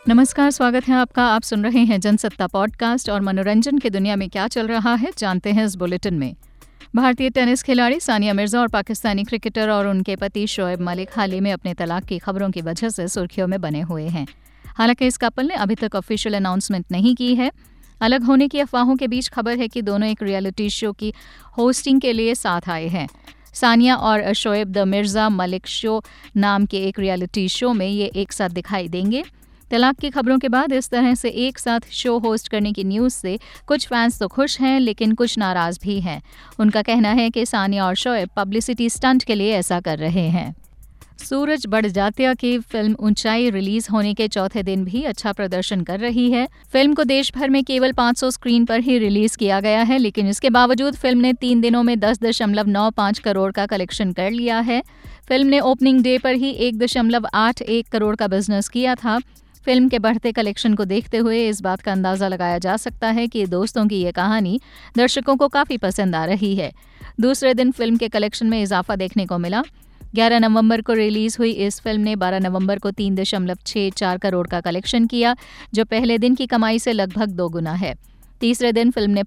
नमस्कार, स्वागत है आपका। आप सुन रहे हैं जनसत्ता पॉडकास्ट और मनोरंजन की दुनिया में क्या चल रहा है जानते हैं इस बुलेटिन में। भारतीय टेनिस खिलाड़ी सानिया मिर्जा और पाकिस्तानी क्रिकेटर और उनके पति शोएब मलिक हाल ही में अपने तलाक की खबरों की वजह से सुर्खियों में बने हुए हैं। हालांकि इस कपल ने अभी तक ऑफिशियल अनाउंसमेंट नहीं की है। अलग होने की अफवाहों के बीच खबर है कि दोनों एक रियलिटी शो की होस्टिंग के लिए साथ आए हैं। सानिया और शोएब द मिर्जा मलिक शो नाम के एक रियलिटी शो में ये एक साथ दिखाई देंगे। तलाक की खबरों के बाद इस तरह से एक साथ शो होस्ट करने की न्यूज़ से कुछ फैंस तो खुश हैं, लेकिन कुछ नाराज भी हैं। उनका कहना है कि सानिया और शोएब पब्लिसिटी स्टंट के लिए ऐसा कर रहे हैं। सूरज बड़जात्या की फिल्म ऊंचाई रिलीज होने के चौथे दिन भी अच्छा प्रदर्शन कर रही है। फिल्म को देश भर में केवल 500 स्क्रीन पर ही रिलीज किया गया है, लेकिन इसके बावजूद फिल्म ने 3 दिनों में 10.95 करोड़ का कलेक्शन कर लिया है। फिल्म ने ओपनिंग डे पर ही 1.81 करोड़ का बिजनेस किया था। फिल्म के बढ़ते कलेक्शन को देखते हुए इस बात का अंदाजा लगाया जा सकता है कि दोस्तों की ये कहानी दर्शकों को काफी पसंद आ रही है। दूसरे दिन फिल्म के कलेक्शन में इजाफा देखने को मिला। 11 नवंबर को रिलीज हुई इस फिल्म ने 12 नवंबर को 3.64 करोड़ का कलेक्शन किया, जो पहले दिन की कमाई से लगभग दोगुना है। तीसरे दिन फिल्म ने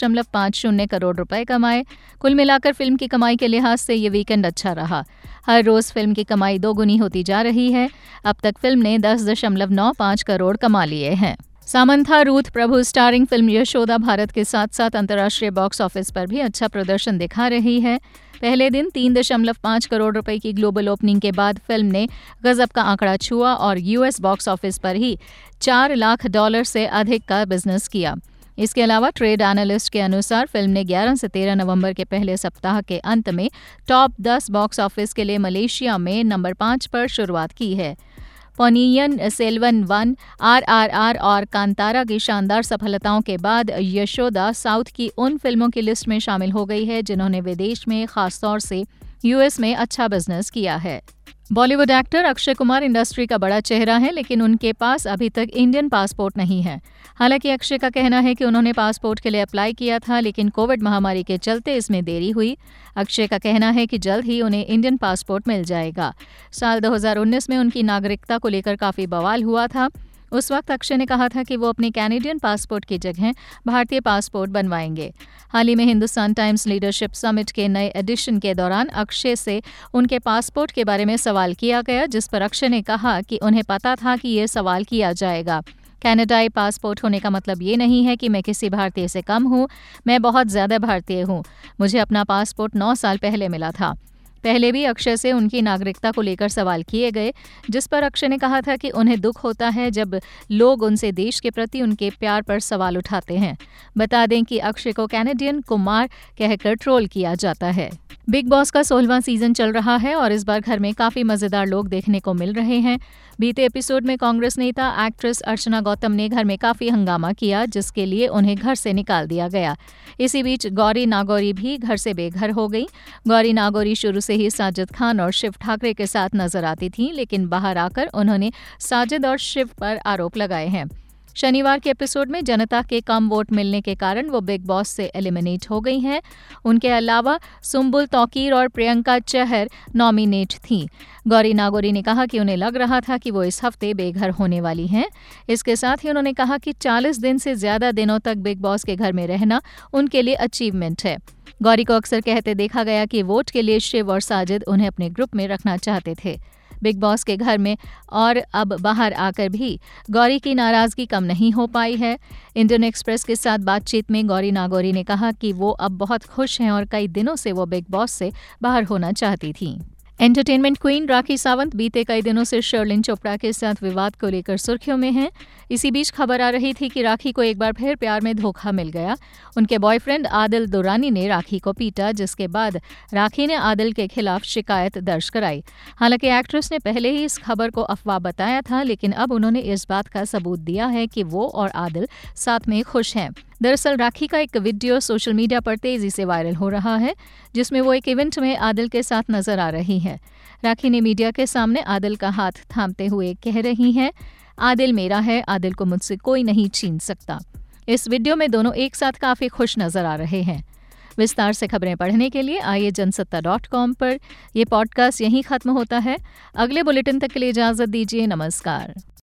5.50 करोड़ रुपए कमाए। कुल मिलाकर फिल्म की कमाई के लिहाज से ये वीकेंड अच्छा रहा। हर रोज फिल्म की कमाई दोगुनी होती जा रही है। अब तक फिल्म ने 10.95 करोड़ कमा लिए हैं। सामंथा रूथ प्रभु स्टारिंग फिल्म यशोदा भारत के साथ साथ अंतर्राष्ट्रीय बॉक्स ऑफिस पर भी अच्छा प्रदर्शन दिखा रही है। पहले दिन 3.5 करोड़ रुपए की ग्लोबल ओपनिंग के बाद फिल्म ने गजब का आंकड़ा छुआ और यूएस बॉक्स ऑफिस पर ही $4 लाख से अधिक का बिजनेस किया। इसके अलावा ट्रेड एनालिस्ट के अनुसार फिल्म ने 11 से 13 नवंबर के पहले सप्ताह के अंत में टॉप 10 बॉक्स ऑफिस के लिए मलेशिया में नंबर 5 पर शुरुआत की है। पोनियन सेल्वन 1, RRR और कांतारा की शानदार सफलताओं के बाद यशोदा साउथ की उन फिल्मों की लिस्ट में शामिल हो गई है जिन्होंने विदेश में, खासतौर से यूएस में अच्छा बिजनेस किया है। Bollywood actor Akshay Kumar industry का बड़ा चेहरा है, लेकिन उनके पास अभी तक इंडियन पासपोर्ट नहीं है। हालांकि अक्षय का कहना है कि उन्होंने पासपोर्ट के लिए अप्लाई किया था, लेकिन कोविड महामारी के चलते इसमें देरी हुई। अक्षय का कहना है कि जल्द ही उन्हें इंडियन पासपोर्ट मिल जाएगा। साल 2019 में उनकी नागरिकता को लेकर काफी बवाल हुआ था। उस वक्त अक्षय ने कहा था कि वो अपने कैनेडियन पासपोर्ट की जगह भारतीय पासपोर्ट बनवाएंगे। हाल ही में हिंदुस्तान टाइम्स लीडरशिप समिट के नए एडिशन के दौरान अक्षय से उनके पासपोर्ट के बारे में सवाल किया गया, जिस पर अक्षय ने कहा कि उन्हें पता था कि ये सवाल किया जाएगा। कनाडाई पासपोर्ट होने का मतलब ये नहीं है कि मैं किसी भारतीय से कम हूँ। मैं बहुत ज़्यादा भारतीय हूँ। मुझे अपना पासपोर्ट 9 साल पहले मिला था। पहले भी अक्षय से उनकी नागरिकता को लेकर सवाल किए गए, जिस पर अक्षय ने कहा था कि उन्हें दुख होता है जब लोग उनसे देश के प्रति उनके प्यार पर सवाल उठाते हैं। बता दें कि अक्षय को कैनेडियन कुमार कहकर ट्रोल किया जाता है। बिग बॉस का 16वां सीजन चल रहा है और इस बार घर में काफी मजेदार लोग देखने को मिल रहे हैं। बीते एपिसोड में कांग्रेस नेता एक्ट्रेस अर्चना गौतम ने घर में काफी हंगामा किया, जिसके लिए उन्हें घर से निकाल दिया गया। इसी बीच गौरी नागौरी भी घर से बेघर हो गई। गौरी नागौरी शुरू से ही साजिद खान और शिव ठाकरे के साथ नजर आती थीं, लेकिन बाहर आकर उन्होंने साजिद और शिव पर आरोप लगाए हैं। शनिवार के एपिसोड में जनता के कम वोट मिलने के कारण वो बिग बॉस से एलिमिनेट हो गई हैं। उनके अलावा सुम्बुल तौकीर और प्रियंका चहर नॉमिनेट थीं। गौरी नागौरी ने कहा कि उन्हें लग रहा था कि वो इस हफ्ते बेघर होने वाली हैं। इसके साथ ही उन्होंने कहा कि 40 दिन से ज्यादा दिनों तक बिग बॉस के घर में रहना उनके लिए अचीवमेंट है। गौरी को अक्सर कहते देखा गया कि वोट के लिए शिव और साजिद उन्हें अपने ग्रुप में रखना चाहते थे। बिग बॉस के घर में और अब बाहर आकर भी गौरी की नाराजगी कम नहीं हो पाई है। इंडियन एक्सप्रेस के साथ बातचीत में गौरी नागौरी ने कहा कि वो अब बहुत खुश हैं और कई दिनों से वो बिग बॉस से बाहर होना चाहती थीं। एंटरटेनमेंट क्वीन राखी सावंत बीते कई दिनों से शर्लिन चोपड़ा के साथ विवाद को लेकर सुर्खियों में हैं। इसी बीच खबर आ रही थी कि राखी को एक बार फिर प्यार में धोखा मिल गया। उनके बॉयफ्रेंड आदिल दुरानी ने राखी को पीटा, जिसके बाद राखी ने आदिल के खिलाफ शिकायत दर्ज कराई। हालांकि एक्ट्रेस ने पहले ही इस खबर को अफवाह बताया था, लेकिन अब उन्होंने इस बात का सबूत दिया है कि वो और आदिल साथ में खुश हैं। दरअसल राखी का एक वीडियो सोशल मीडिया पर तेजी से वायरल हो रहा है, जिसमें वो एक इवेंट में आदिल के साथ नजर आ रही है। राखी ने मीडिया के सामने आदिल का हाथ थामते हुए कह रही हैं, आदिल मेरा है, आदिल को मुझसे कोई नहीं छीन सकता। इस वीडियो में दोनों एक साथ काफी खुश नजर आ रहे हैं। विस्तार से खबरें पढ़ने के लिए आइए जनसत्ता.com पर। यह पॉडकास्ट यहीं खत्म होता है। अगले बुलेटिन तक के लिए इजाजत दीजिए। नमस्कार।